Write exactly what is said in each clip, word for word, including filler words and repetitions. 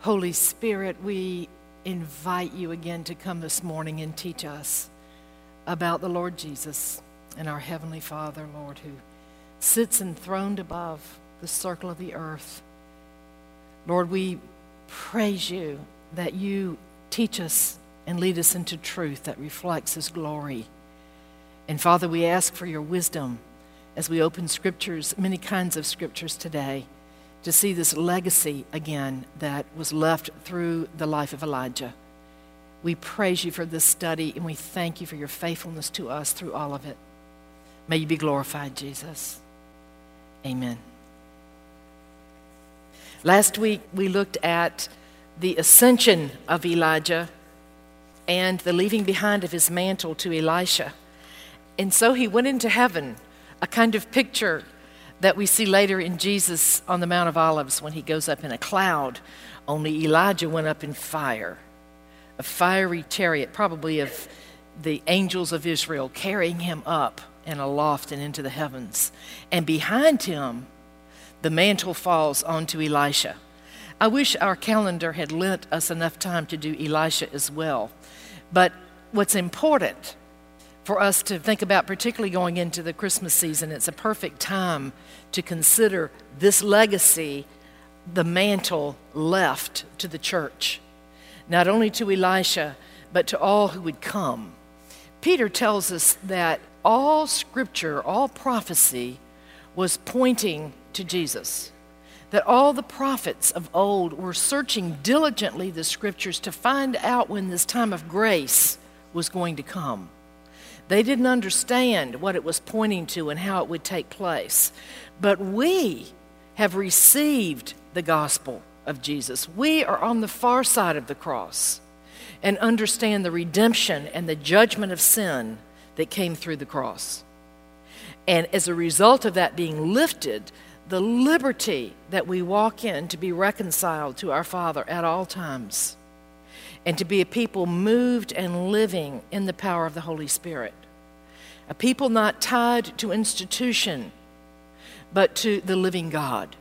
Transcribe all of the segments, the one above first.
Holy Spirit, we invite you again to come this morning and teach us about the Lord Jesus and our Heavenly Father, Lord, who sits enthroned above the circle of the earth. Lord, we praise you that you teach us and lead us into truth that reflects His glory. And Father, we ask for your wisdom as we open scriptures, many kinds of scriptures today, to see this legacy again that was left through the life of Elijah. We praise you for this study, and we thank you for your faithfulness to us through all of it. May you be glorified, Jesus. Amen. Last week, we looked at the ascension of Elijah and the leaving behind of his mantle to Elisha. And so he went into heaven, a kind of picture that we see later in Jesus on the Mount of Olives when he goes up in a cloud. Only Elijah went up in fire, a fiery chariot, probably of the angels of Israel, carrying him up and aloft and into the heavens. And behind him, the mantle falls onto Elisha. I wish our calendar had lent us enough time to do Elisha as well. But what's important for us to think about, particularly going into the Christmas season, it's a perfect time to consider this legacy, the mantle left to the church, not only to Elisha, but to all who would come. Peter tells us that all scripture, all prophecy was pointing to Jesus, that all the prophets of old were searching diligently the scriptures to find out when this time of grace was going to come. They didn't understand what it was pointing to and how it would take place. But we have received the gospel of Jesus. We are on the far side of the cross and understand the redemption and the judgment of sin that came through the cross. And as a result of that being lifted, the liberty that we walk in to be reconciled to our Father at all times, and to be a people moved and living in the power of the Holy Spirit. A people not tied to institution, but to the living God.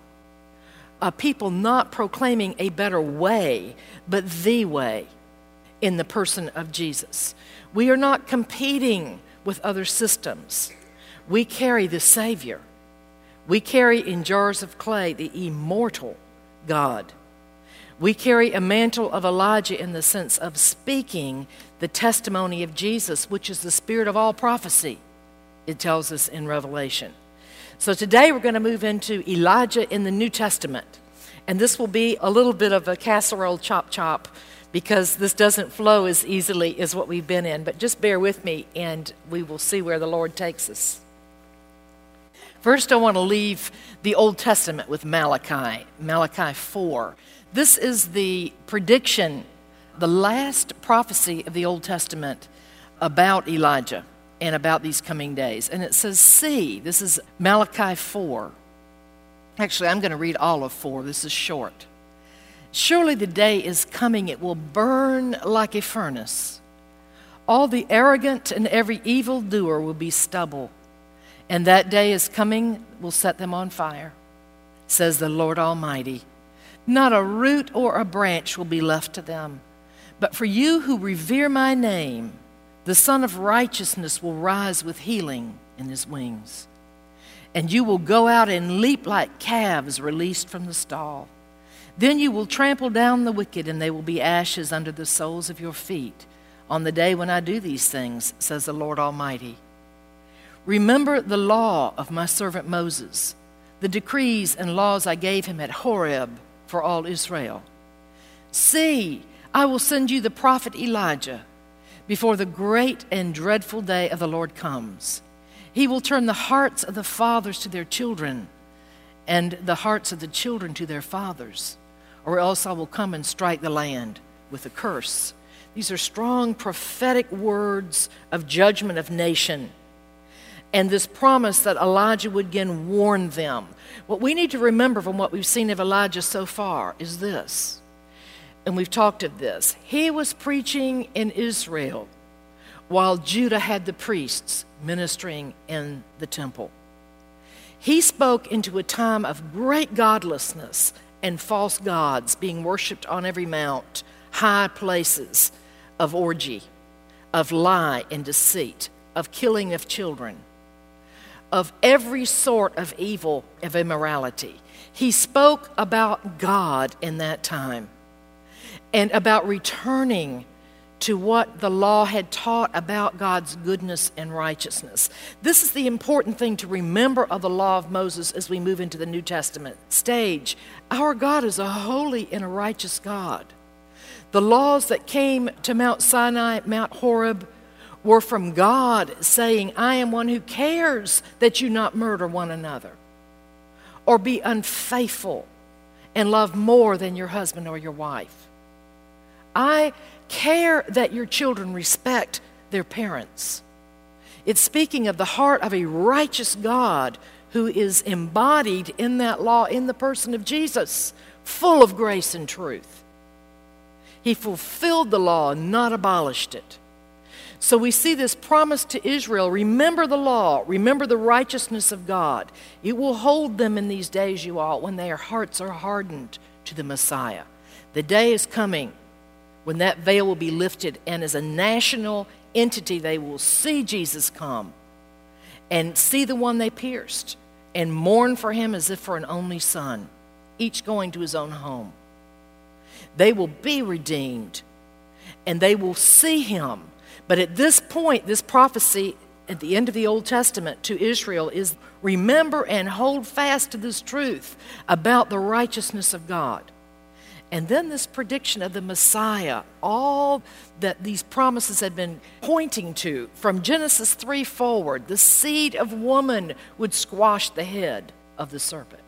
A people not proclaiming a better way, but the way in the person of Jesus. We are not competing with other systems. We carry the Savior. We carry in jars of clay the immortal God. We carry a mantle of Elijah in the sense of speaking the testimony of Jesus, which is the spirit of all prophecy, it tells us in Revelation. So today we're going to move into Elijah in the New Testament. And this will be a little bit of a casserole chop chop because this doesn't flow as easily as what we've been in. But just bear with me and we will see where the Lord takes us. First, I want to leave the Old Testament with Malachi, Malachi four. This is the prediction, the last prophecy of the Old Testament about Elijah and about these coming days. And it says, see, this is Malachi four. Actually, I'm going to read all of four. This is short. Surely the day is coming, it will burn like a furnace. All the arrogant and every evildoer will be stubble. And that day is coming, will set them on fire, says the Lord Almighty. Not a root or a branch will be left to them. But for you who revere my name, the Son of Righteousness will rise with healing in his wings. And you will go out and leap like calves released from the stall. Then you will trample down the wicked, and they will be ashes under the soles of your feet on the day when I do these things, says the Lord Almighty. Remember the law of my servant Moses, the decrees and laws I gave him at Horeb for all Israel. See, I will send you the prophet Elijah before the great and dreadful day of the Lord comes. He will turn the hearts of the fathers to their children and the hearts of the children to their fathers, or else I will come and strike the land with a curse. These are strong prophetic words of judgment of nation. And this promise that Elijah would again warn them. What we need to remember from what we've seen of Elijah so far is this, and we've talked of this. He was preaching in Israel while Judah had the priests ministering in the temple. He spoke into a time of great godlessness and false gods being worshipped on every mount, high places of orgy, of lie and deceit, of killing of children, of every sort of evil, of immorality. He spoke about God in that time and about returning to what the law had taught about God's goodness and righteousness. This is the important thing to remember of the law of Moses as we move into the New Testament stage. Our God is a holy and a righteous God. The laws that came to Mount Sinai, Mount Horeb, were from God saying, I am one who cares that you not murder one another or be unfaithful and love more than your husband or your wife. I care that your children respect their parents. It's speaking of the heart of a righteous God who is embodied in that law in the person of Jesus, full of grace and truth. He fulfilled the law, not abolished it. So we see this promise to Israel, remember the law, remember the righteousness of God. It will hold them in these days, you all, when their hearts are hardened to the Messiah. The day is coming when that veil will be lifted, and as a national entity they will see Jesus come and see the one they pierced and mourn for him as if for an only son, each going to his own home. They will be redeemed and they will see him. But at this point, this prophecy at the end of the Old Testament to Israel is remember and hold fast to this truth about the righteousness of God. And then this prediction of the Messiah, all that these promises had been pointing to from Genesis three forward, the seed of woman would squash the head of the serpent.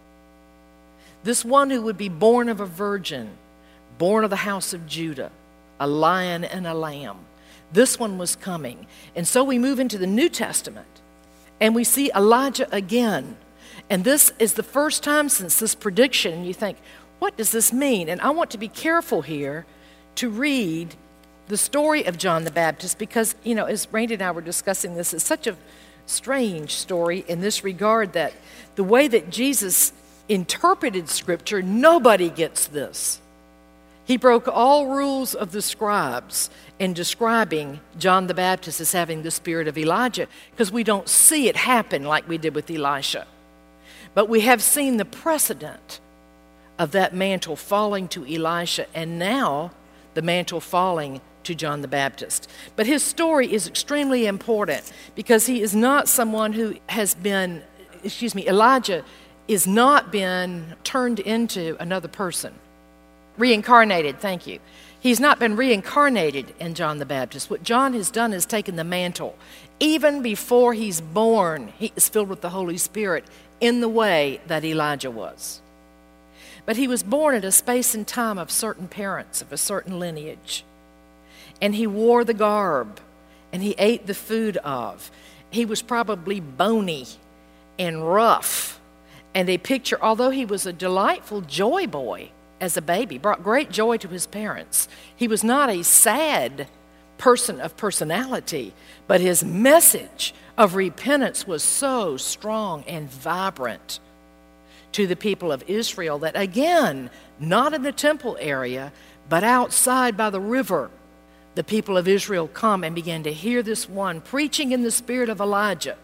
This one who would be born of a virgin, born of the house of Judah, a lion and a lamb. This one was coming. And so we move into the New Testament and we see Elijah again. And this is the first time since this prediction, and you think, what does this mean? And I want to be careful here to read the story of John the Baptist because, you know, as Randy and I were discussing this, it's such a strange story in this regard that the way that Jesus interpreted Scripture, nobody gets this. He broke all rules of the scribes in describing John the Baptist as having the spirit of Elijah because we don't see it happen like we did with Elisha. But we have seen the precedent of that mantle falling to Elisha and now the mantle falling to John the Baptist. But his story is extremely important because he is not someone who has been, excuse me, Elijah is not been turned into another person. Reincarnated, thank you. He's not been reincarnated in John the Baptist. What John has done is taken the mantle. Even before he's born, he is filled with the Holy Spirit in the way that Elijah was. But he was born at a space and time of certain parents, of a certain lineage. And he wore the garb, and he ate the food of. He was probably bony and rough. And they picture, although he was a delightful joy boy as a baby, brought great joy to his parents, he was not a sad person of personality, but his message of repentance was so strong and vibrant to the people of Israel that, again, not in the temple area, but outside by the river, the people of Israel come and began to hear this one preaching in the spirit of Elijah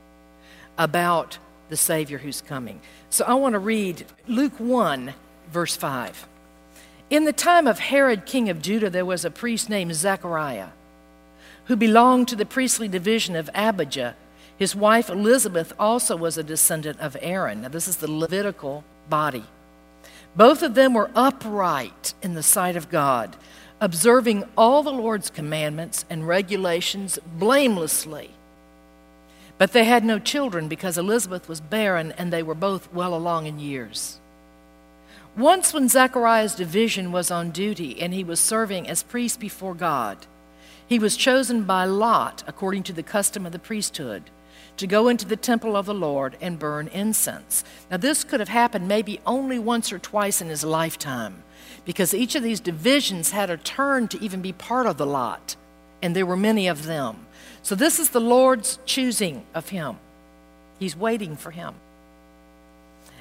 about the Savior who's coming. So I want to read Luke one, verse five. In the time of Herod, king of Judah, there was a priest named Zechariah, who belonged to the priestly division of Abijah. His wife Elizabeth also was a descendant of Aaron. Now this is the Levitical body. Both of them were upright in the sight of God, observing all the Lord's commandments and regulations blamelessly. But they had no children because Elizabeth was barren and they were both well along in years. Once when Zechariah's division was on duty and he was serving as priest before God, he was chosen by lot, according to the custom of the priesthood, to go into the temple of the Lord and burn incense. Now this could have happened maybe only once or twice in his lifetime, because each of these divisions had a turn to even be part of the lot, and there were many of them. So this is the Lord's choosing of him. He's waiting for him.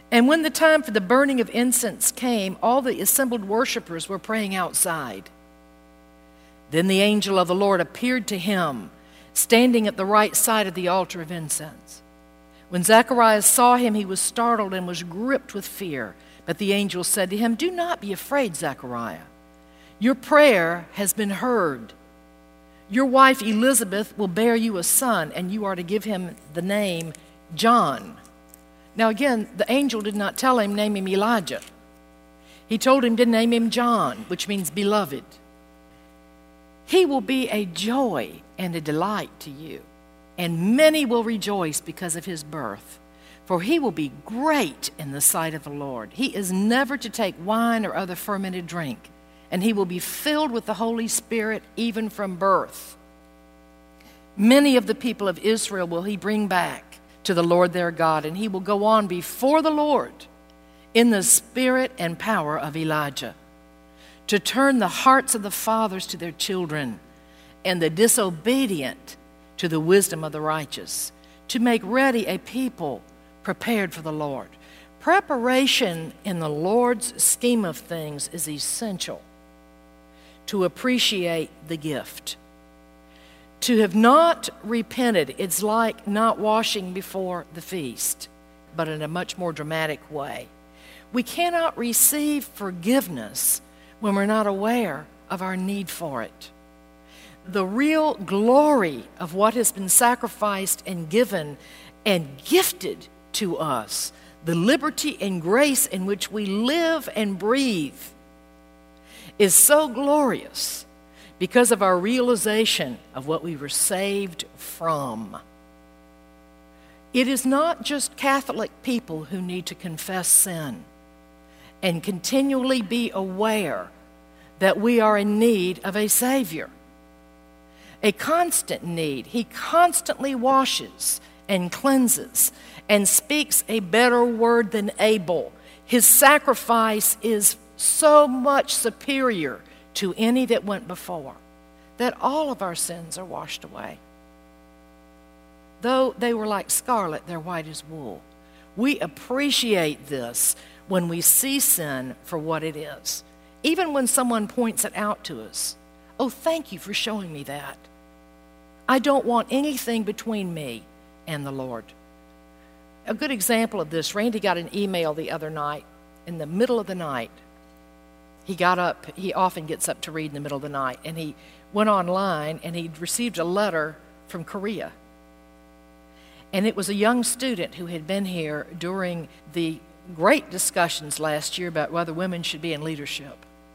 And when the time for the burning of incense came, all the assembled worshipers were praying outside. Then the angel of the Lord appeared to him, standing at the right side of the altar of incense. When Zacharias saw him, he was startled and was gripped with fear. But the angel said to him, "Do not be afraid, Zechariah. Your prayer has been heard. Your wife Elizabeth will bear you a son, and you are to give him the name John." Now again, the angel did not tell him, name him Elijah. He told him to name him John, which means beloved. He will be a joy and a delight to you, and many will rejoice because of his birth. For he will be great in the sight of the Lord. He is never to take wine or other fermented drink, and he will be filled with the Holy Spirit even from birth. Many of the people of Israel will he bring back to the Lord their God, and he will go on before the Lord in the spirit and power of Elijah, to turn the hearts of the fathers to their children, and the disobedient to the wisdom of the righteous, to make ready a people prepared for the Lord. Preparation in the Lord's scheme of things is essential to appreciate the gift. To have not repented, it's like not washing before the feast, but in a much more dramatic way. We cannot receive forgiveness when we're not aware of our need for it. The real glory of what has been sacrificed and given and gifted to us, the liberty and grace in which we live and breathe, is so glorious because of our realization of what we were saved from. It is not just Catholic people who need to confess sin and continually be aware that we are in need of a Savior. A constant need. He constantly washes and cleanses and speaks a better word than Abel. His sacrifice is so much superior to any that went before, that all of our sins are washed away. Though they were like scarlet, they're white as wool. We appreciate this when we see sin for what it is. Even when someone points it out to us. Oh, thank you for showing me that. I don't want anything between me and the Lord. A good example of this, Randy got an email the other night, in the middle of the night. He got up, he often gets up to read in the middle of the night, and he went online and he received a letter from Korea. And it was a young student who had been here during the great discussions last year about whether women should be in leadership.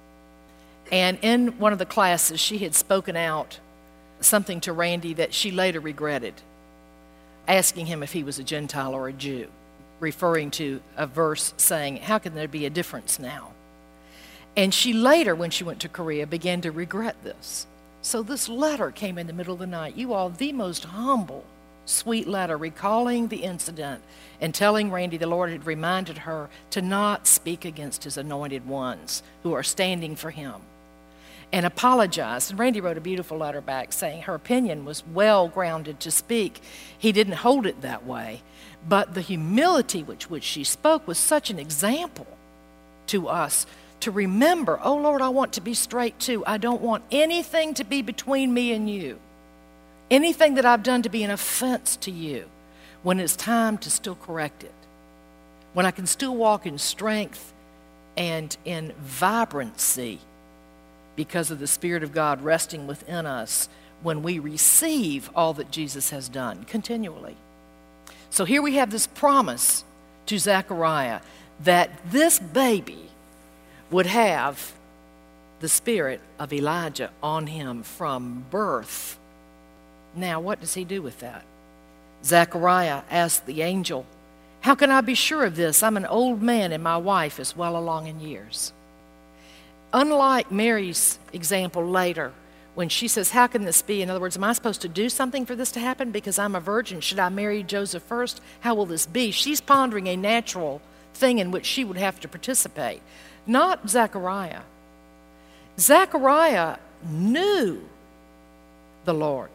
And in one of the classes, she had spoken out something to Randy that she later regretted, asking him if he was a Gentile or a Jew, referring to a verse saying, how can there be a difference now? And she later, when she went to Korea, began to regret this. So this letter came in the middle of the night. You all, the most humble, sweet letter, recalling the incident and telling Randy the Lord had reminded her to not speak against his anointed ones who are standing for him, and apologized. And Randy wrote a beautiful letter back saying her opinion was well grounded to speak. He didn't hold it that way, but the humility with which she spoke was such an example to us to remember, oh Lord, I want to be straight too. I don't want anything to be between me and you. Anything that I've done to be an offense to you, when it's time to still correct it. When I can still walk in strength and in vibrancy because of the Spirit of God resting within us when we receive all that Jesus has done continually. So here we have this promise to Zechariah that this baby would have the spirit of Elijah on him from birth. Now, what does he do with that? Zechariah asked the angel, how can I be sure of this? I'm an old man and my wife is well along in years. Unlike Mary's example later, when she says, how can this be? In other words, am I supposed to do something for this to happen because I'm a virgin? Should I marry Joseph first? How will this be? She's pondering a natural thing in which she would have to participate. Not Zechariah. Zechariah knew the Lord.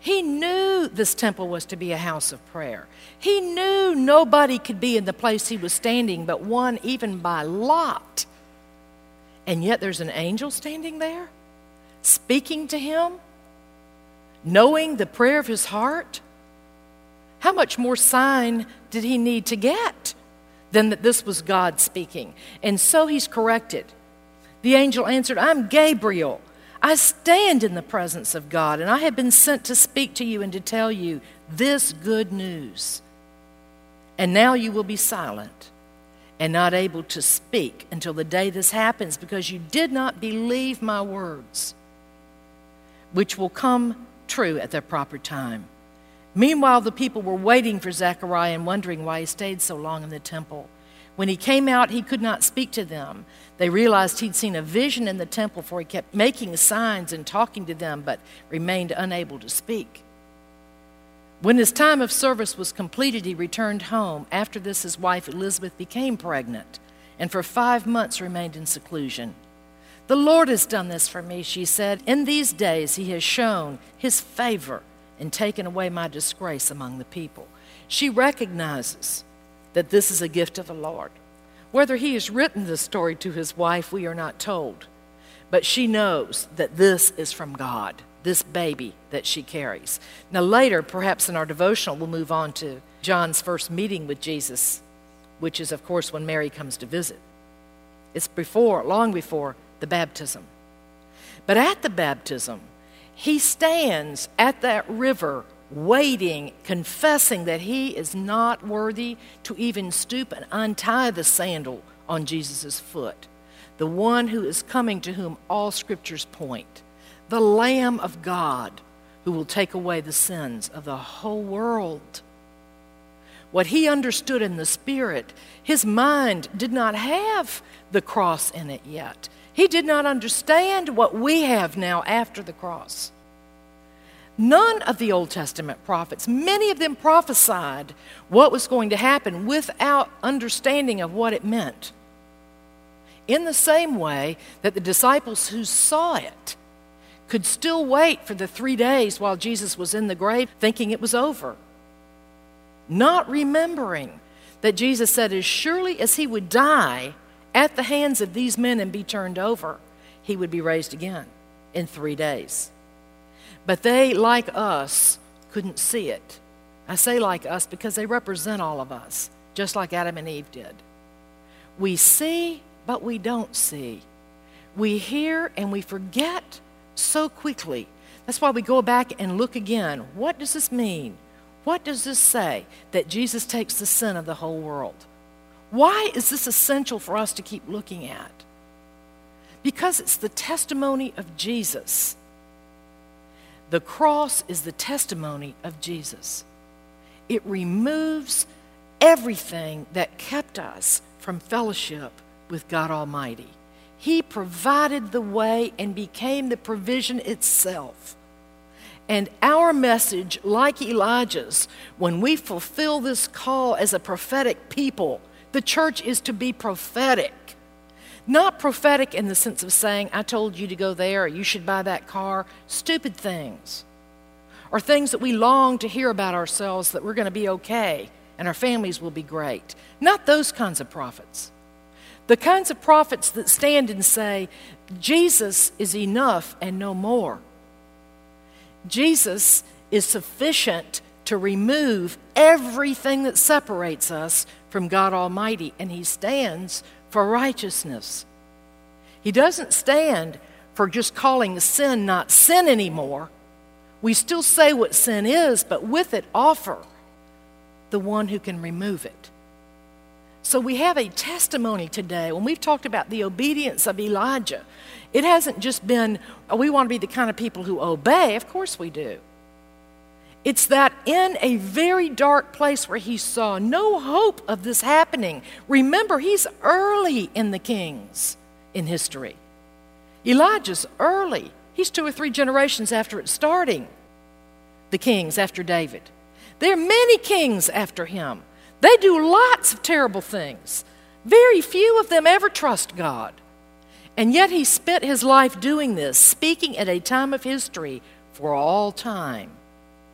He knew this temple was to be a house of prayer. He knew nobody could be in the place he was standing but one, even by lot. And yet there's an angel standing there, speaking to him, knowing the prayer of his heart. How much more sign did he need to get than that this was God speaking? And so he's corrected. The angel answered, I'm Gabriel. I stand in the presence of God, and I have been sent to speak to you and to tell you this good news. And now you will be silent and not able to speak until the day this happens, because you did not believe my words, which will come true at their proper time. Meanwhile, the people were waiting for Zechariah and wondering why he stayed so long in the temple. When he came out, he could not speak to them. They realized he'd seen a vision in the temple, for he kept making signs and talking to them, but remained unable to speak. When his time of service was completed, he returned home. After this, his wife Elizabeth became pregnant, and for five months remained in seclusion. The Lord has done this for me, she said. In these days he has shown his favor and taken away my disgrace among the people. She recognizes that this is a gift of the Lord. Whether he has written this story to his wife, we are not told. But she knows that this is from God, this baby that she carries. Now later, perhaps in our devotional, we'll move on to John's first meeting with Jesus, which is, of course, when Mary comes to visit. It's before, long before the baptism. But at the baptism, he stands at that river waiting, confessing that he is not worthy to even stoop and untie the sandal on Jesus' foot. The one who is coming, to whom all scriptures point. The Lamb of God who will take away the sins of the whole world. What he understood in the Spirit, his mind did not have the cross in it yet. He did not understand what we have now after the cross. None of the Old Testament prophets, many of them prophesied what was going to happen without understanding of what it meant. In the same way that the disciples who saw it could still wait for the three days while Jesus was in the grave, thinking it was over, not remembering that Jesus said, as surely as he would die at the hands of these men and be turned over, he would be raised again in three days. But they, like us, couldn't see it. I say like us because they represent all of us, just like Adam and Eve did. We see, but we don't see. We hear and we forget so quickly. That's why we go back and look again. What does this mean? What does this say? That Jesus takes the sin of the whole world. Why is this essential for us to keep looking at? Because it's the testimony of Jesus. The cross is the testimony of Jesus. It removes everything that kept us from fellowship with God Almighty. He provided the way and became the provision itself. And our message, like Elijah's, when we fulfill this call as a prophetic people, the church is to be prophetic. Not prophetic in the sense of saying, I told you to go there, or you should buy that car. Stupid things. Or things that we long to hear about ourselves, that we're going to be okay and our families will be great. Not those kinds of prophets. The kinds of prophets that stand and say, Jesus is enough and no more. Jesus is sufficient to remove everything that separates us from God Almighty, and he stands for righteousness. He doesn't stand for just calling sin not sin anymore. We still say what sin is, but with it offer the one who can remove it. So we have a testimony today. When we've talked about the obedience of Elijah, it hasn't just been, oh, we want to be the kind of people who obey. Of course we do. It's that in a very dark place where he saw no hope of this happening. Remember, he's early in the kings in history. Elijah's early. He's two or three generations after it starting. The kings after David. There are many kings after him. They do lots of terrible things. Very few of them ever trust God. And yet he spent his life doing this, speaking at a time of history for all time.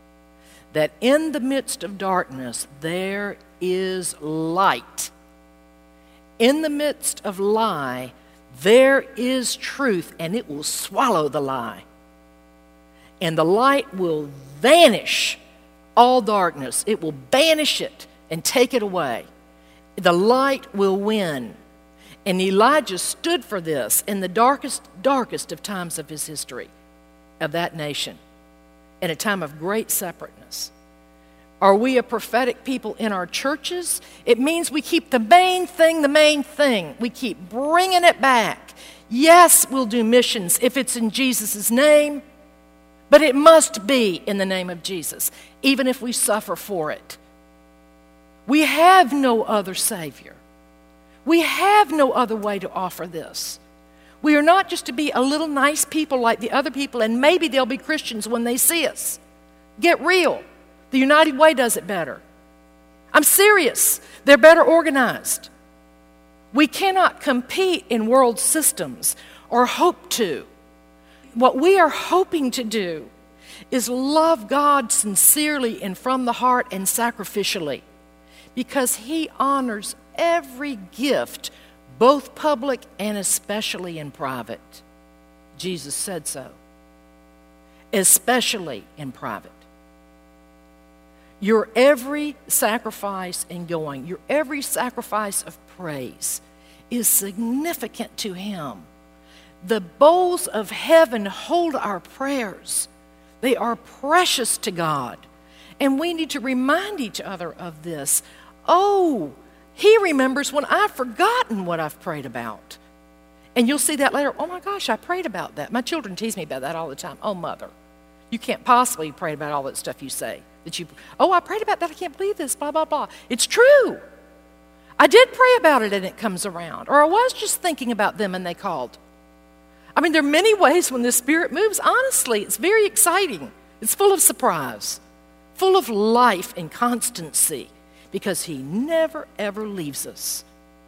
that in the midst of darkness there is light. In the midst of lie, there is truth, and it will swallow the lie. And the light will vanish all darkness. It will banish it and take it away. The light will win. And Elijah stood for this in the darkest, darkest of times of his history, of that nation, in a time of great separateness. Are we a prophetic people in our churches? It means we keep the main thing the main thing. We keep bringing it back. Yes, we'll do missions if it's in Jesus' name, but it must be in the name of Jesus, even if we suffer for it. We have no other Savior. We have no other way to offer this. We are not just to be a little nice people like the other people, and maybe they'll be Christians when they see us. Get real. The United Way does it better. I'm serious. They're better organized. We cannot compete in world systems or hope to. What we are hoping to do is love God sincerely and from the heart and sacrificially, because He honors every gift, both public and especially in private. Jesus said so. Especially in private. Your every sacrifice in going, your every sacrifice of praise is significant to Him. The bowls of heaven hold our prayers. They are precious to God. And we need to remind each other of this. Oh, He remembers when I've forgotten what I've prayed about. And you'll see that later. Oh my gosh, I prayed about that. My children tease me about that all the time. Oh, mother, you can't possibly pray about all that stuff you say. That you, oh, I prayed about that. I can't believe this, blah, blah, blah. It's true. I did pray about it and it comes around. Or I was just thinking about them and they called. I mean, there are many ways when the Spirit moves. Honestly, it's very exciting. It's full of surprise, full of life and constancy, because He never, ever leaves us.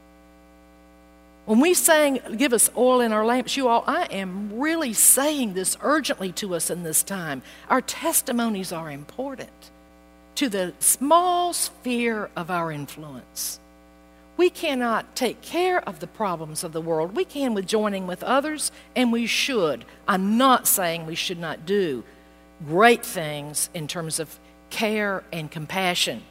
When we sang, give us oil in our lamps, you all, I am really saying this urgently to us in this time. Our testimonies are important to the small sphere of our influence. We cannot take care of the problems of the world. We can with joining with others, and we should. I'm not saying we should not do great things in terms of care and compassion.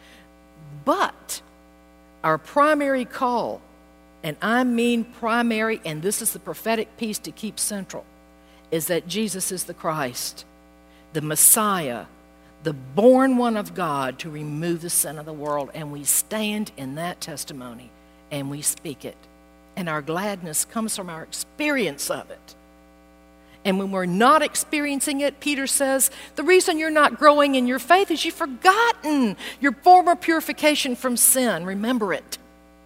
But our primary call, and I mean primary, and this is the prophetic piece to keep central, is that Jesus is the Christ, the Messiah, the born one of God to remove the sin of the world. And we stand in that testimony and we speak it. And our gladness comes from our experience of it. And when we're not experiencing it, Peter says, the reason you're not growing in your faith is you've forgotten your former purification from sin. Remember it.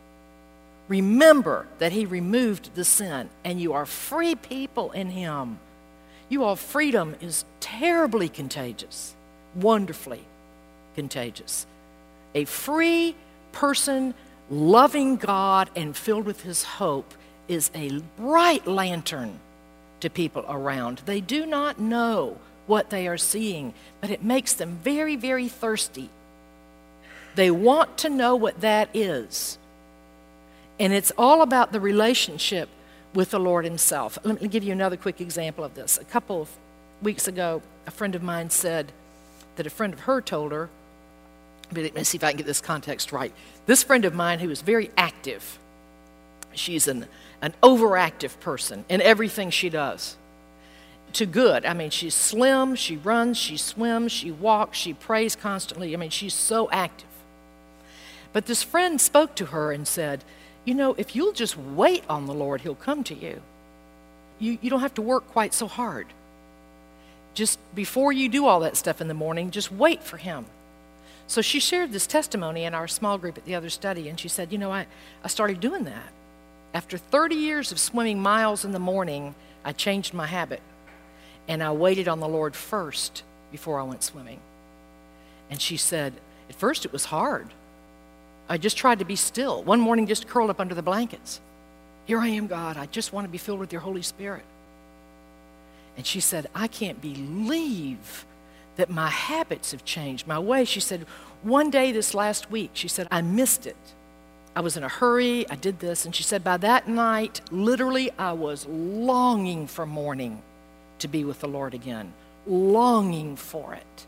Remember that He removed the sin, and you are free people in Him. You all, freedom is terribly contagious, wonderfully contagious. A free person loving God and filled with His hope is a bright lantern to people around. They do not know what they are seeing, but it makes them very, very thirsty. They want to know what that is. And it's all about the relationship with the Lord Himself. Let me give you another quick example of this. A couple of weeks ago, a friend of mine said that a friend of her told her, but let me see if I can get this context right. This friend of mine who is very active, she's an, an overactive person in everything she does. To good. I mean, she's slim, she runs, she swims, she walks, she prays constantly. I mean, she's so active. But this friend spoke to her and said, you know, if you'll just wait on the Lord, He'll come to you. You, you don't have to work quite so hard. Just before you do all that stuff in the morning, just wait for Him. So she shared this testimony in our small group at the other study, and she said, you know, I, I started doing that. After thirty years of swimming miles in the morning, I changed my habit, and I waited on the Lord first before I went swimming. And she said, at first it was hard. I just tried to be still. One morning, just curled up under the blankets. Here I am, God. I just want to be filled with Your Holy Spirit. And she said, I can't believe that my habits have changed, my way. She said, one day this last week, she said, I missed it. I was in a hurry, I did this, and she said, by that night, literally, I was longing for morning to be with the Lord again, longing for it.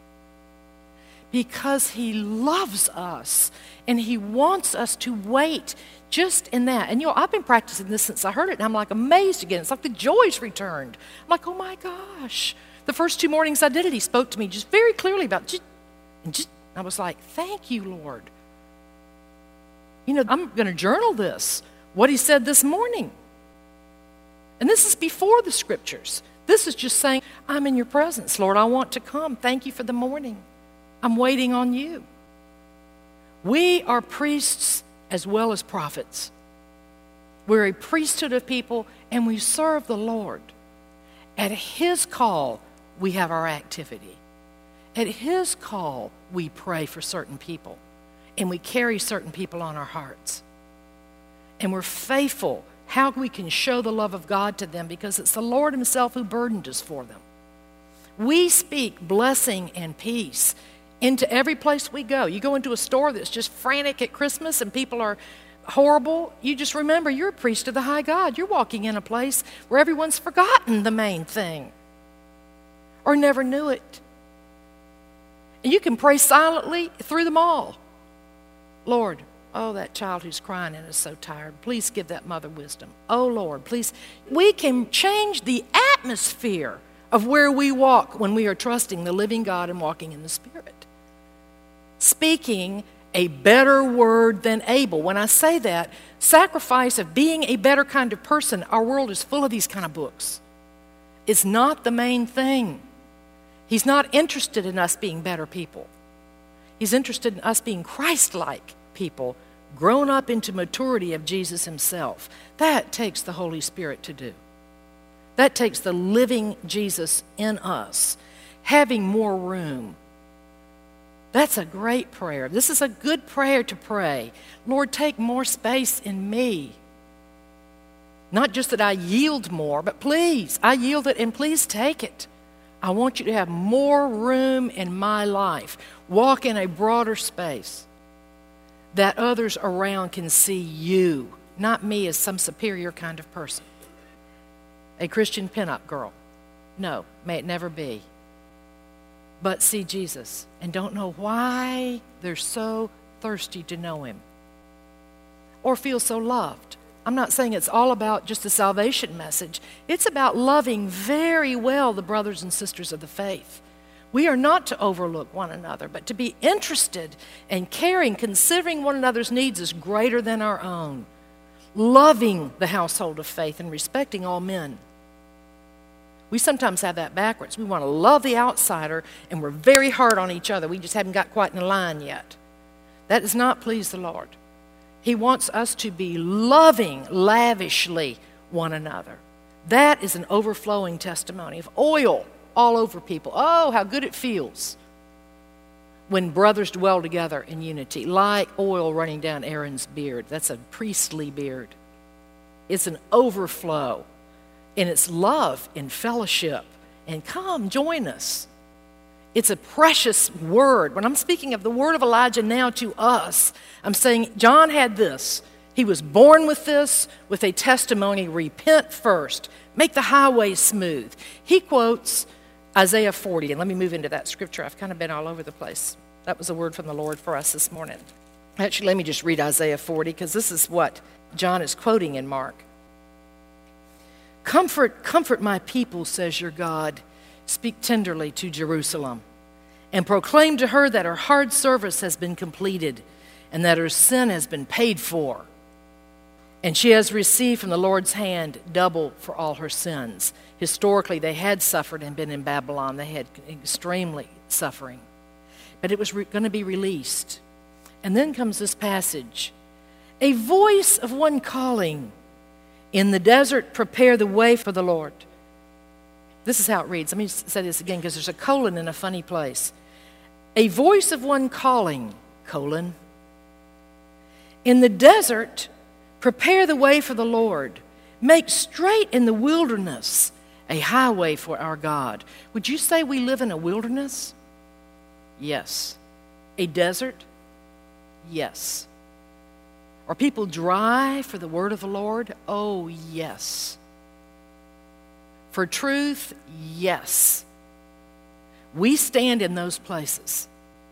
Because he loves us, and he wants us to wait just in that. And you know, I've been practicing this since I heard it, and I'm like amazed again. It's like the joy's returned. I'm like, oh my gosh. The first two mornings I did it, he spoke to me just very clearly about just, and just, I was like, thank you, Lord. You know, I'm going to journal this, what he said this morning. And this is before the scriptures. This is just saying, I'm in your presence, Lord. I want to come. Thank you for the morning. I'm waiting on you. We are priests as well as prophets. We're a priesthood of people, and we serve the Lord. At his call, we have our activity. At his call, we pray for certain people, and we carry certain people on our hearts. And we're faithful how we can show the love of God to them, because it's the Lord himself who burdened us for them. We speak blessing and peace into every place we go. You go into a store that's just frantic at Christmas and people are horrible, you just remember you're a priest of the high God. You're walking in a place where everyone's forgotten the main thing or never knew it. And you can pray silently through them all. Lord, oh, that child who's crying and is so tired, please give that mother wisdom. Oh, Lord, please. We can change the atmosphere of where we walk when we are trusting the living God and walking in the Spirit. Speaking a better word than Abel. When I say that, sacrifice of being a better kind of person, our world is full of these kind of books. It's not the main thing. He's not interested in us being better people. He's interested in us being Christ-like people, grown up into maturity of Jesus himself. That takes the Holy Spirit to do. That takes the living Jesus in us, having more room. That's a great prayer. This is a good prayer to pray. Lord, take more space in me. Not just that I yield more, but please, I yield it and please take it. I want you to have more room in my life. Walk in a broader space that others around can see you, not me as some superior kind of person. A Christian pinup girl. No, may it never be. But see Jesus and don't know why they're so thirsty to know him or feel so loved. I'm not saying it's all about just the salvation message. It's about loving very well the brothers and sisters of the faith. We are not to overlook one another, but to be interested and caring, considering one another's needs as greater than our own, loving the household of faith and respecting all men. We sometimes have that backwards. We want to love the outsider, and we're very hard on each other. We just haven't got quite in line yet. That does not please the Lord. He wants us to be loving lavishly one another. That is an overflowing testimony of oil all over people. Oh, how good it feels when brothers dwell together in unity, like oil running down Aaron's beard. That's a priestly beard. It's an overflow. And it's love and fellowship. And come, join us. It's a precious word. When I'm speaking of the word of Elijah now to us, I'm saying John had this. He was born with this, with a testimony, repent first, make the highway smooth. He quotes Isaiah forty, and let me move into that scripture. I've kind of been all over the place. That was a word from the Lord for us this morning. Actually, let me just read Isaiah forty, because this is what John is quoting in Mark. Comfort, comfort my people, says your God. Speak tenderly to Jerusalem and proclaim to her that her hard service has been completed and that her sin has been paid for. And she has received from the Lord's hand double for all her sins. Historically, they had suffered and been in Babylon. They had extremely suffering. But it was re- going to be released. And then comes this passage. A voice of one calling, in the desert, prepare the way for the Lord. This is how it reads. Let me say this again because there's a colon in a funny place. A voice of one calling, colon. In the desert, prepare the way for the Lord. Make straight in the wilderness a highway for our God. Would you say we live in a wilderness? Yes. A desert? Yes. Are people dry for the word of the Lord? Oh, yes. For truth? Yes. We stand in those places.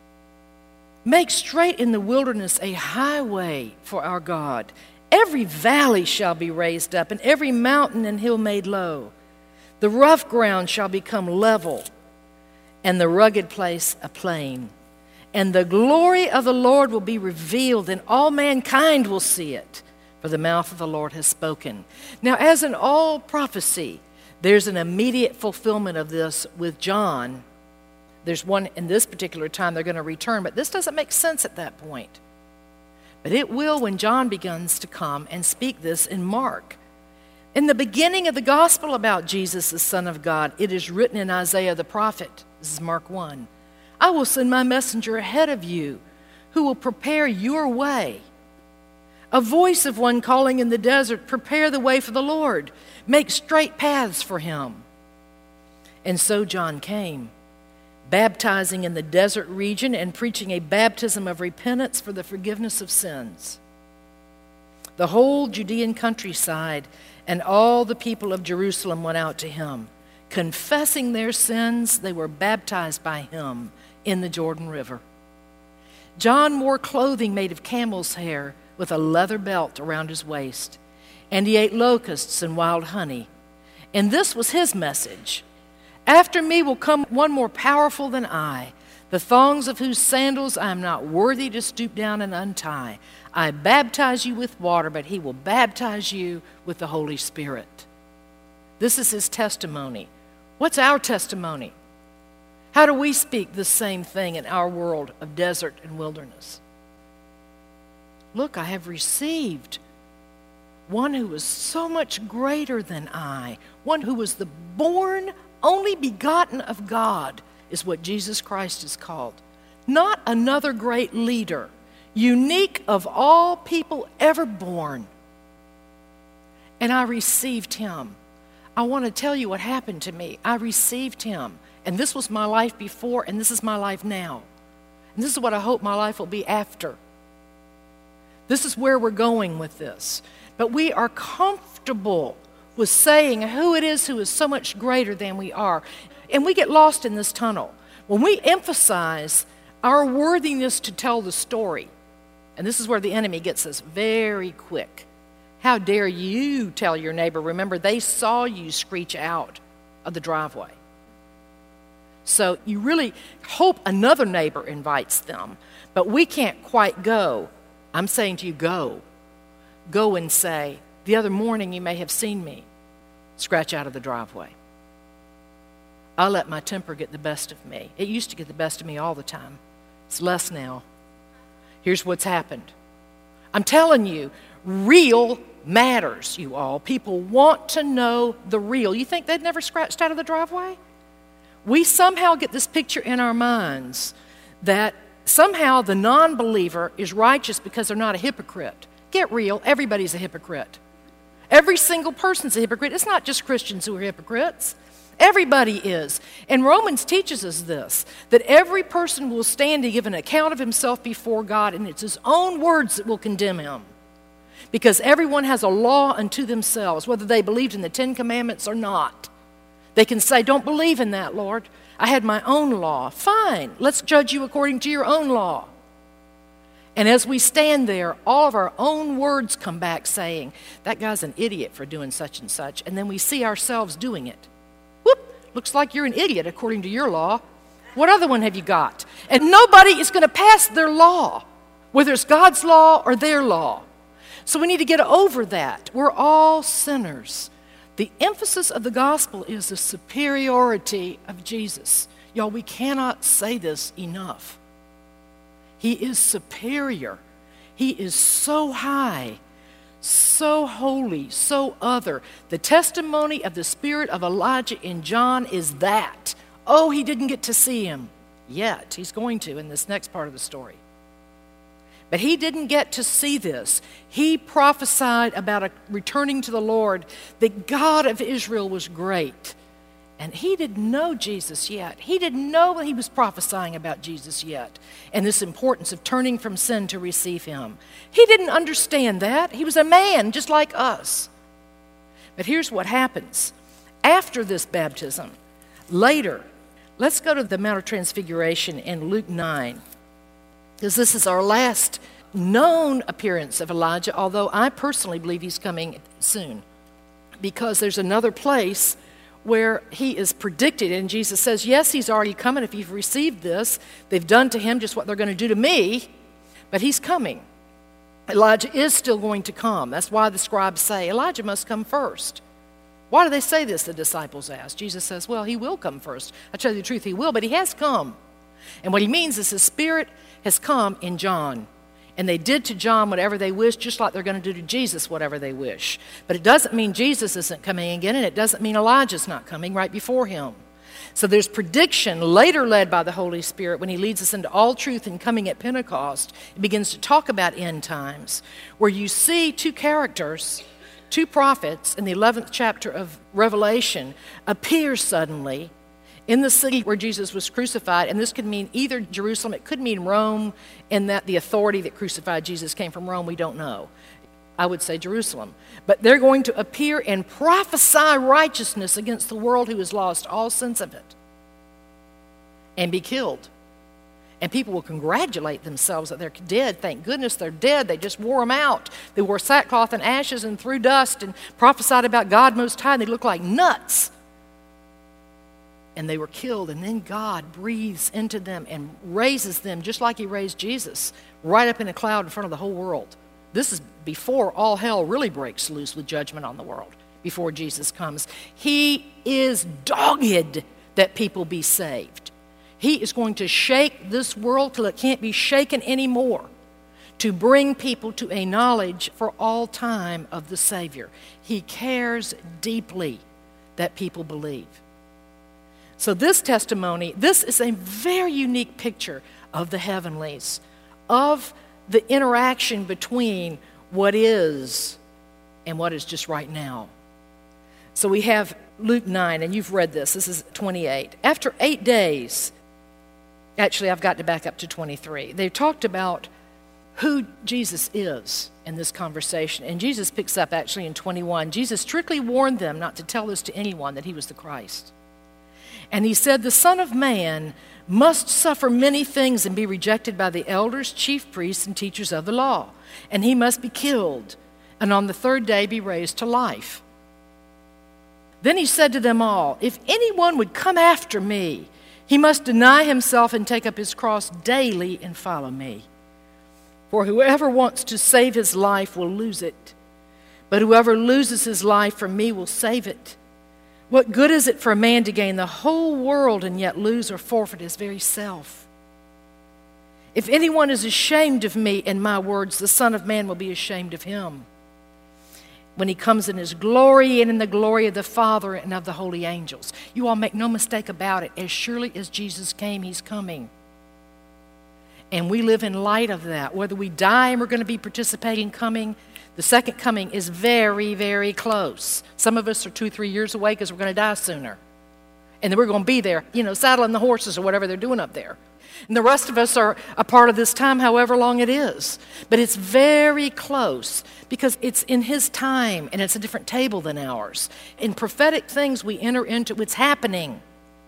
Make straight in the wilderness a highway for our God. Every valley shall be raised up, and every mountain and hill made low. The rough ground shall become level, and the rugged place a plain. And the glory of the Lord will be revealed, and all mankind will see it, for the mouth of the Lord has spoken. Now, as in all prophecy, there's an immediate fulfillment of this with John. There's one in this particular time they're going to return, but this doesn't make sense at that point. But it will when John begins to come and speak this in Mark. In the beginning of the gospel about Jesus, the Son of God, it is written in Isaiah the prophet, this is Mark one, I will send my messenger ahead of you, who will prepare your way. A voice of one calling in the desert, prepare the way for the Lord, make straight paths for him. And so John came, baptizing in the desert region and preaching a baptism of repentance for the forgiveness of sins. The whole Judean countryside and all the people of Jerusalem went out to him. Confessing their sins, they were baptized by him in the Jordan River. John wore clothing made of camel's hair with a leather belt around his waist, and he ate locusts and wild honey. And this was his message. After me will come one more powerful than I, the thongs of whose sandals I am not worthy to stoop down and untie. I baptize you with water, but he will baptize you with the Holy Spirit. This is his testimony. What's our testimony? How do we speak the same thing in our world of desert and wilderness? Look, I have received one who is so much greater than I, one who was the born only begotten of God, is what Jesus Christ is called. Not another great leader, unique of all people ever born. And I received him. I want to tell you what happened to me. I received him. And this was my life before, and this is my life now. And this is what I hope my life will be after. This is where we're going with this. But we are comfortable with saying who it is who is so much greater than we are. And we get lost in this tunnel. When we emphasize our worthiness to tell the story, and this is where the enemy gets us very quick. How dare you tell your neighbor? Remember, they saw you screech out of the driveway. So you really hope another neighbor invites them, but we can't quite go. I'm saying to you, go. Go and say, the other morning you may have seen me scratch out of the driveway. I let my temper get the best of me. It used to get the best of me all the time. It's less now. Here's what's happened. I'm telling you, real matters, you all. People want to know the real. You think they'd never scratched out of the driveway? We somehow get this picture in our minds that somehow the non-believer is righteous because they're not a hypocrite. Get real. Everybody's a hypocrite. Every single person's a hypocrite. It's not just Christians who are hypocrites. Everybody is. And Romans teaches us this, that every person will stand to give an account of himself before God, and it's his own words that will condemn him. Because everyone has a law unto themselves, whether they believed in the Ten Commandments or not. They can say, don't believe in that, Lord. I had my own law. Fine, let's judge you according to your own law. And as we stand there, all of our own words come back saying, that guy's an idiot for doing such and such. And then we see ourselves doing it. Whoop, looks like you're an idiot according to your law. What other one have you got? And nobody is going to pass their law, whether it's God's law or their law. So we need to get over that. We're all sinners. The emphasis of the gospel is the superiority of Jesus. Y'all, we cannot say this enough. He is superior. He is so high, so holy, so other. The testimony of the spirit of Elijah in John is that. Oh, he didn't get to see him yet. He's going to in this next part of the story. But he didn't get to see this. He prophesied about a returning to the Lord. The God of Israel was great. And he didn't know Jesus yet. He didn't know that he was prophesying about Jesus yet and this importance of turning from sin to receive him. He didn't understand that. He was a man just like us. But here's what happens. After this baptism, later, let's go to the Mount of Transfiguration in Luke nine, because this is our last known appearance of Elijah, although I personally believe he's coming soon, because there's another place where he is predicted, and Jesus says, yes, he's already coming. If you've received this, they've done to him just what they're going to do to me, but he's coming. Elijah is still going to come. That's why the scribes say, Elijah must come first. Why do they say this, the disciples asked? Jesus says, well, he will come first. I tell you the truth, he will, but he has come. And what he means is his Spirit has come in John. And they did to John whatever they wished, just like they're going to do to Jesus whatever they wish. But it doesn't mean Jesus isn't coming again, and it doesn't mean Elijah's not coming right before him. So there's prediction later led by the Holy Spirit when he leads us into all truth and coming at Pentecost. It begins to talk about end times, where you see two characters, two prophets in the eleventh chapter of Revelation appear suddenly in the city where Jesus was crucified. And this could mean either Jerusalem, it could mean Rome, in that the authority that crucified Jesus came from Rome. We don't know. I would say Jerusalem. But they're going to appear and prophesy righteousness against the world who has lost all sense of it and be killed. And people will congratulate themselves that they're dead. Thank goodness they're dead. They just wore them out. They wore sackcloth and ashes and threw dust and prophesied about God Most High. And they looked like nuts. And they were killed. And then God breathes into them and raises them just like he raised Jesus, right up in a cloud in front of the whole world. This is before all hell really breaks loose with judgment on the world, before Jesus comes. He is dogged that people be saved. He is going to shake this world till it can't be shaken anymore, to bring people to a knowledge for all time of the Savior. He cares deeply that people believe. So this testimony, this is a very unique picture of the heavenlies, of the interaction between what is and what is just right now. So we have Luke nine, and you've read this. This is twenty-eight. After eight days, actually I've got to back up to twenty-three. They talked about who Jesus is in this conversation. And Jesus picks up actually in twenty-one. Jesus strictly warned them not to tell this to anyone, that he was the Christ. And he said, the Son of Man must suffer many things and be rejected by the elders, chief priests, and teachers of the law. And he must be killed, and on the third day be raised to life. Then he said to them all, if anyone would come after me, he must deny himself and take up his cross daily and follow me. For whoever wants to save his life will lose it, but whoever loses his life for me will save it. What good is it for a man to gain the whole world and yet lose or forfeit his very self? If anyone is ashamed of me and my words, the Son of Man will be ashamed of him when he comes in his glory and in the glory of the Father and of the holy angels. You all make no mistake about it. As surely as Jesus came, he's coming. And we live in light of that. Whether we die and we're going to be participating coming, the second coming is very, very close. Some of us are two, three years away because we're going to die sooner. And then we're going to be there, you know, saddling the horses or whatever they're doing up there. And the rest of us are a part of this time, however long it is. But it's very close because it's in his time and it's a different table than ours. In prophetic things we enter into, it's happening.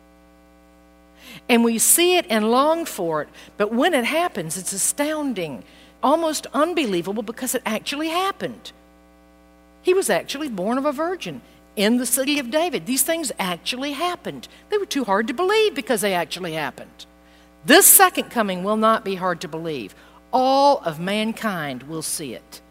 And we see it and long for it. But when it happens, it's astounding, almost unbelievable, because it actually happened. He was actually born of a virgin in the city of David. These things actually happened. They were too hard to believe because they actually happened. This second coming will not be hard to believe. All of mankind will see it.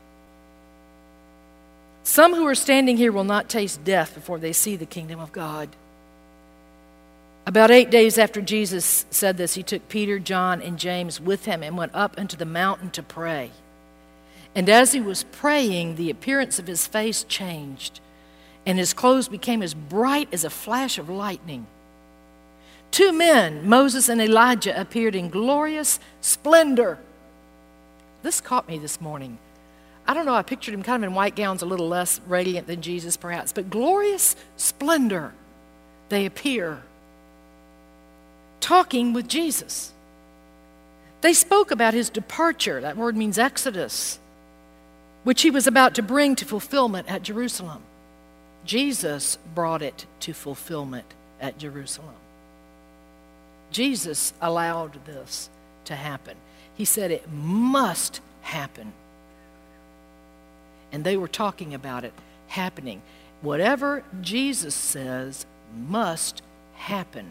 Some who are standing here will not taste death before they see the kingdom of God. About eight days after Jesus said this, he took Peter, John, and James with him and went up into the mountain to pray. And as he was praying, the appearance of his face changed, and his clothes became as bright as a flash of lightning. Two men, Moses and Elijah, appeared in glorious splendor. This caught me this morning. I don't know, I pictured him kind of in white gowns, a little less radiant than Jesus perhaps, but glorious splendor. they appear talking with Jesus. They spoke about his departure, that word means Exodus, which he was about to bring to fulfillment at Jerusalem. Jesus brought it to fulfillment at Jerusalem. Jesus allowed this to happen. He said it must happen. And they were talking about it happening. Whatever Jesus says must happen.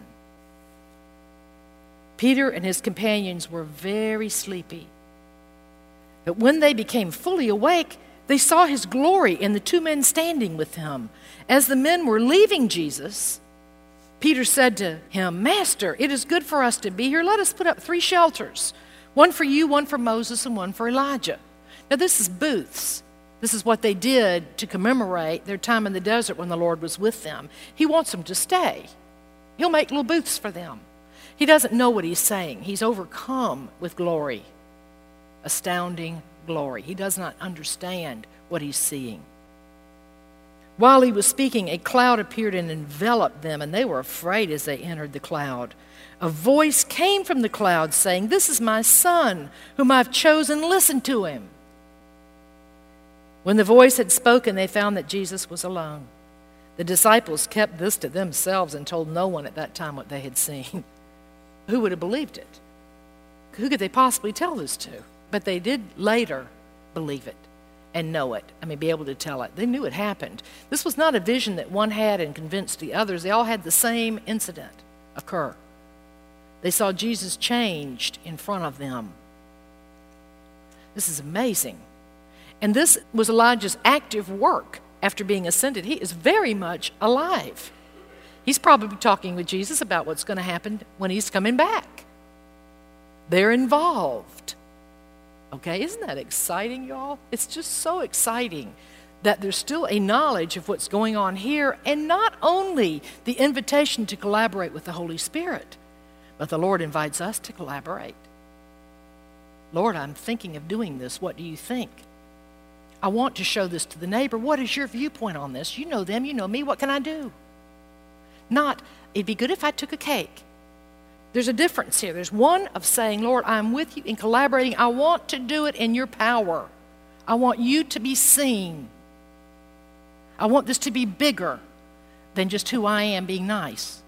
Peter and his companions were very sleepy. But when they became fully awake, they saw his glory and the two men standing with him. As the men were leaving Jesus, Peter said to him, "Master, it is good for us to be here. Let us put up three shelters, one for you, one for Moses, and one for Elijah." Now this is booths. This is what they did to commemorate their time in the desert when the Lord was with them. He wants them to stay. He'll make little booths for them. He doesn't know what he's saying. He's overcome with glory, astounding glory. He does not understand what he's seeing. While he was speaking, a cloud appeared and enveloped them, and they were afraid as they entered the cloud. A voice came from the cloud saying, "This is my son, whom I've chosen. Listen to him." When the voice had spoken, they found that Jesus was alone. The disciples kept this to themselves and told no one at that time what they had seen. Who would have believed it? Who could they possibly tell this to? But they did later believe it and know it. I mean, be able to tell it. They knew it happened. This was not a vision that one had and convinced the others. They all had the same incident occur. They saw Jesus changed in front of them. This is amazing. And this was Elijah's active work after being ascended. He is very much alive. He's probably talking with Jesus about what's going to happen when he's coming back. They're involved. Okay, isn't that exciting, y'all? It's just so exciting that there's still a knowledge of what's going on here, and not only the invitation to collaborate with the Holy Spirit, but the Lord invites us to collaborate. Lord, I'm thinking of doing this. What do you think? I want to show this to the neighbor. What is your viewpoint on this? You know them, you know me. What can I do? Not, it'd be good if I took a cake. There's a difference here. There's one of saying, Lord, I'm with you in collaborating. I want to do it in your power. I want you to be seen. I want this to be bigger than just who I am being nice.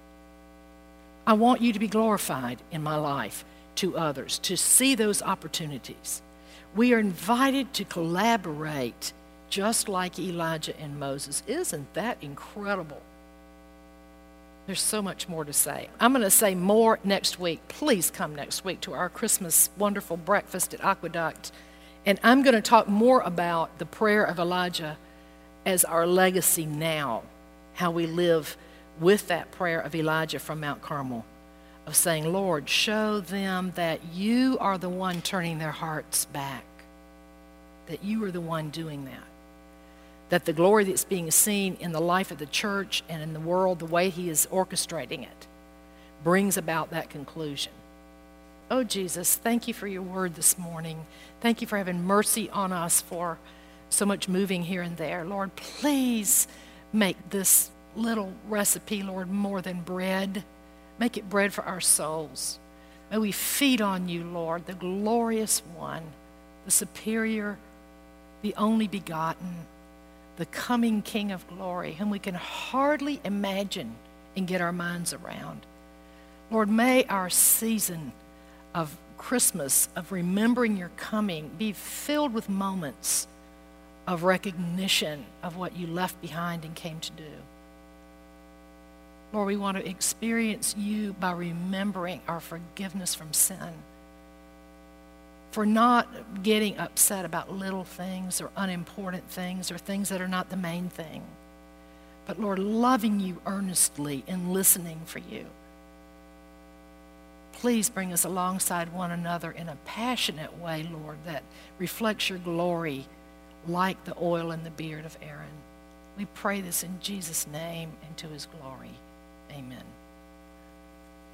I want you to be glorified in my life to others, to see those opportunities. We are invited to collaborate just like Elijah and Moses. Isn't that incredible? There's so much more to say. I'm going to say more next week. Please come next week to our Christmas wonderful breakfast at Aqueduct. And I'm going to talk more about the prayer of Elijah as our legacy now, how we live with that prayer of Elijah from Mount Carmel, of saying, Lord, show them that you are the one turning their hearts back, that you are the one doing that. That the glory that's being seen in the life of the church and in the world, the way he is orchestrating it, brings about that conclusion. Oh, Jesus, thank you for your word this morning. Thank you for having mercy on us for so much moving here and there. Lord, please make this little recipe, Lord, more than bread. Make it bread for our souls. May we feed on you, Lord, the glorious one, the superior, the only begotten, the coming King of glory, whom we can hardly imagine and get our minds around. Lord, may our season of Christmas, of remembering your coming, be filled with moments of recognition of what you left behind and came to do. Lord, we want to experience you by remembering our forgiveness from sin, for not getting upset about little things or unimportant things or things that are not the main thing. But Lord, loving you earnestly and listening for you. Please bring us alongside one another in a passionate way, Lord, that reflects your glory like the oil in the beard of Aaron. We pray this in Jesus' name and to his glory. Amen.